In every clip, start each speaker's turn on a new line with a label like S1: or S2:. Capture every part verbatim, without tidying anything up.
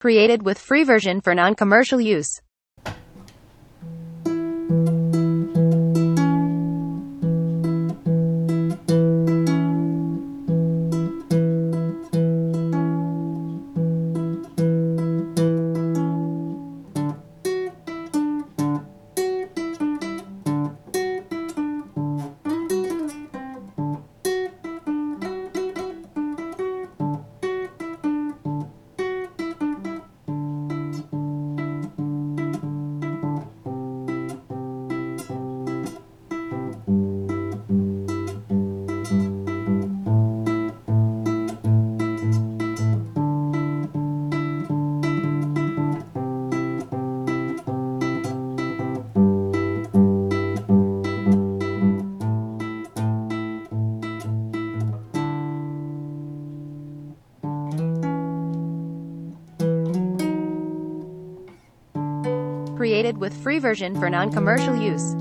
S1: Created with free version for non-commercial use. Created with free version for non-commercial use.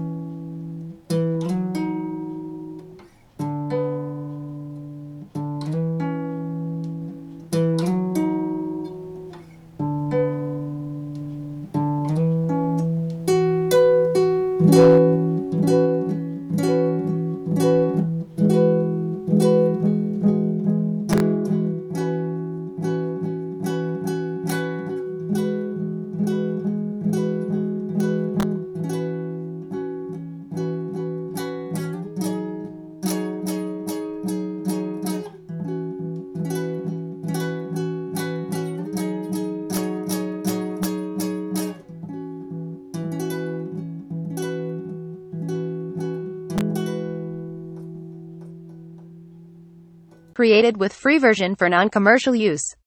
S1: Created with free version for non-commercial use.